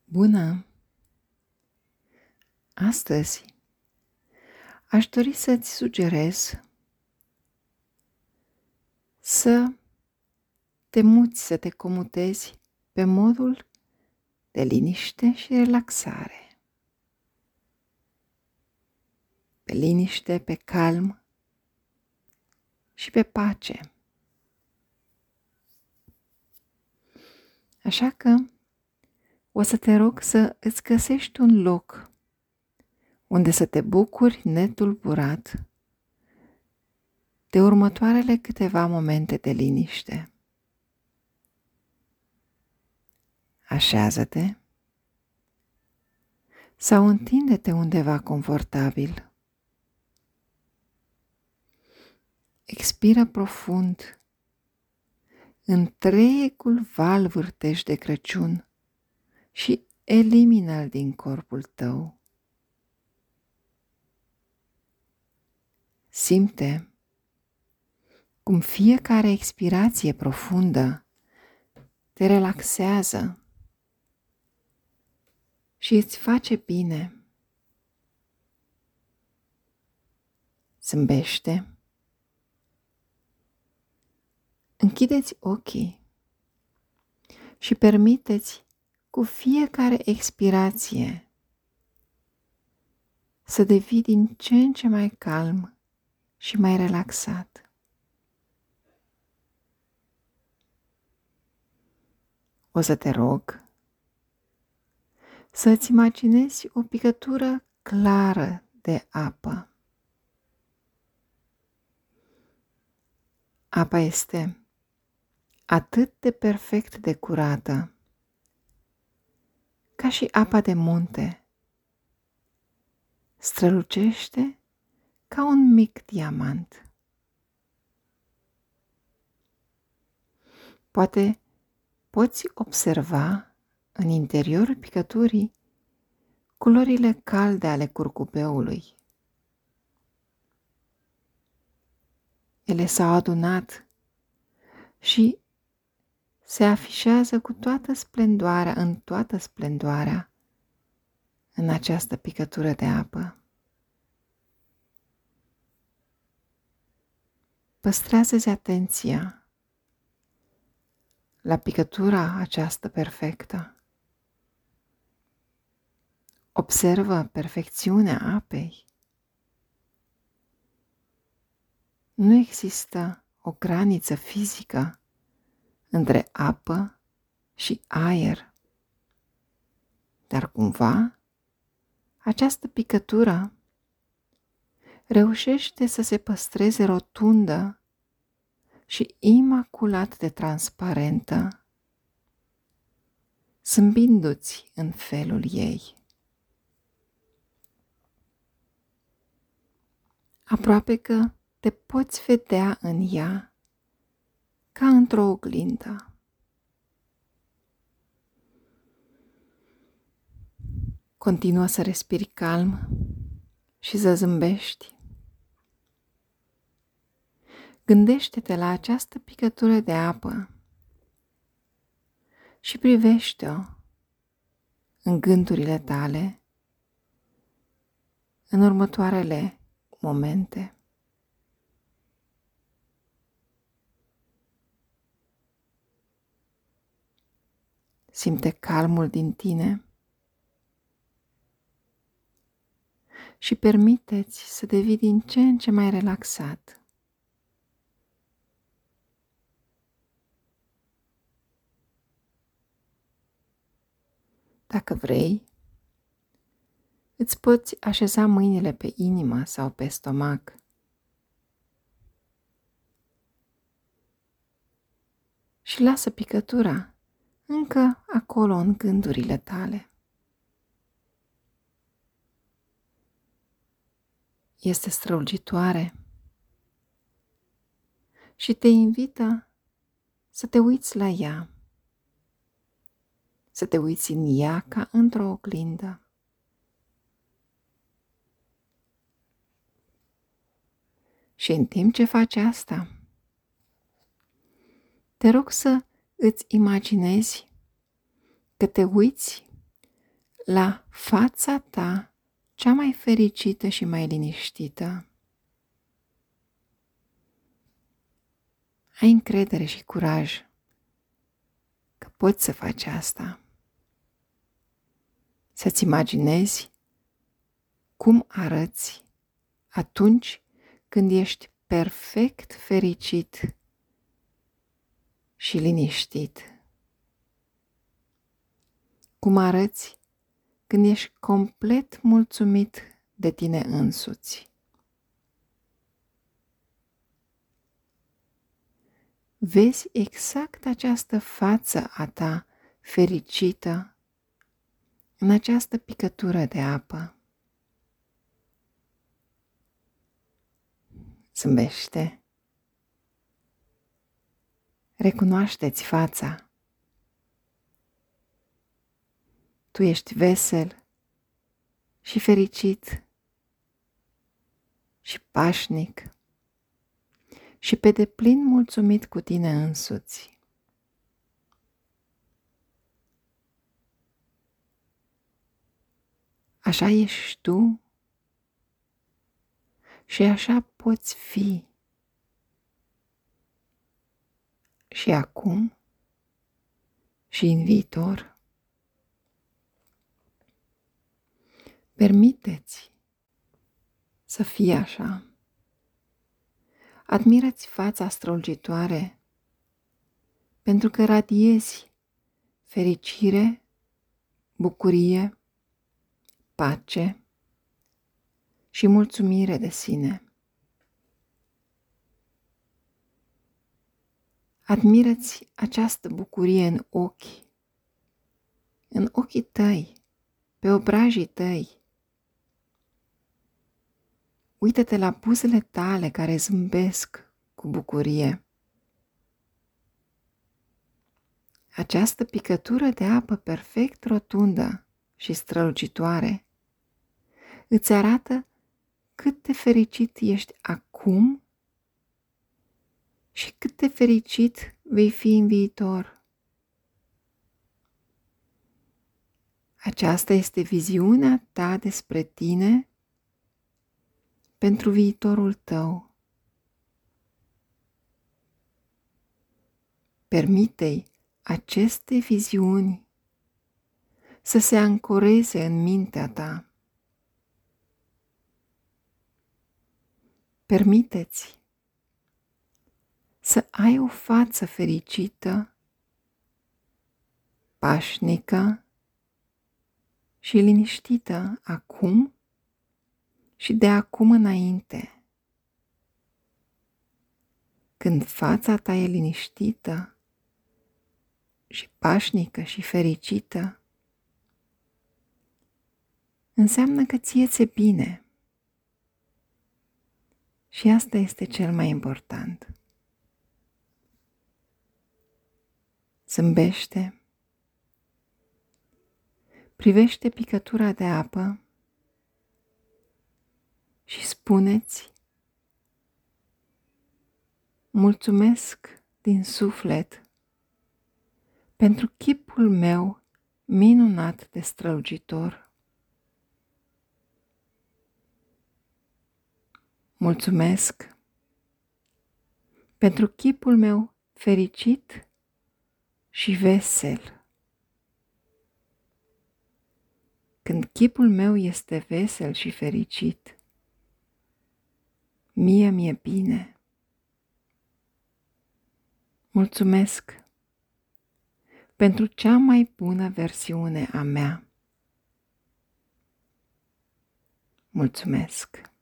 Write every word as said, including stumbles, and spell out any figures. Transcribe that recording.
Bună! Astăzi aș dori să-ți sugerez să te muți, să te comutezi pe modul de liniște și relaxare. Pe liniște, pe calm și pe pace. Așa că o să te rog să îți găsești un loc unde să te bucuri netulburat de următoarele câteva momente de liniște. Așează-te sau întinde-te undeva confortabil. Expiră profund întregul val vârtej de Crăciun și elimină-l din corpul tău. Simte cum fiecare expirație profundă te relaxează și îți face bine. Zâmbește. Închideți ochii și permiteți cu fiecare expirație să devii din ce în ce mai calm și mai relaxat. O să te rog să îți imaginezi o picătură clară de apă. Apa este atât de perfect de curată ca și apa de munte. Strălucește ca un mic diamant. Poate poți observa în interiorul picăturii culorile calde ale curcubeului. Ele s-au adunat și se afișează cu toată splendoarea, în toată splendoarea, în această picătură de apă. Păstrează-ți atenția la picătura aceasta perfectă. Observă perfecțiunea apei. Nu există o graniță fizică între apă și aer, dar cumva această picătură reușește să se păstreze rotundă și imaculat de transparentă, zâmbindu-ți în felul ei. Aproape că te poți vedea în ea ca într-o oglindă. Continuă să respiri calm și să zâmbești. Gândește-te la această picătură de apă și privește-o în gândurile tale în următoarele momente. Simte calmul din tine și permite-ți să devii din ce în ce mai relaxat. Dacă vrei, îți poți așeza mâinile pe inimă sau pe stomac. Și lasă picătura încă acolo în gândurile tale. Este strălucitoare și te invită să te uiți la ea, să te uiți în ea ca într-o oglindă. Și în timp ce faci asta, te rog să îți imaginezi că te uiți la fața ta cea mai fericită și mai liniștită. Ai încredere și curaj că poți să faci asta. Să-ți imaginezi cum arăți atunci când ești perfect fericit și liniștit. Cum arăți când ești complet mulțumit de tine însuți. Vezi exact această față a ta fericită în această picătură de apă. Zâmbește. Recunoaște-ți fața. Tu ești vesel și fericit și pașnic și pe deplin mulțumit cu tine însuți. Așa ești tu și așa poți fi și acum și în viitor. Permite-ți să fii așa. Admiră-ți fața strălucitoare pentru că radiezi fericire, bucurie, pace și mulțumire de sine. Admiră-ți această bucurie în ochi, în ochii tăi, pe obrajii tăi. Uită-te la buzele tale care zâmbesc cu bucurie. Această picătură de apă perfect rotundă și strălucitoare îți arată cât de fericit ești acum și cât de fericit vei fi în viitor. Aceasta este viziunea ta despre tine pentru viitorul tău. Permite-i aceste viziuni să se ancoreze în mintea ta. Permite-ți să ai o față fericită, pașnică și liniștită acum și de acum înainte. Când fața ta e liniștită și pașnică și fericită, înseamnă că ție ți-e bine. Și asta este cel mai important. Zâmbește, privește picătura de apă și spune-ți: mulțumesc din suflet pentru chipul meu minunat de strălucitor. Mulțumesc pentru chipul meu fericit și vesel. Când chipul meu este vesel și fericit, mie mi-e bine. Mulțumesc pentru cea mai bună versiune a mea. Mulțumesc.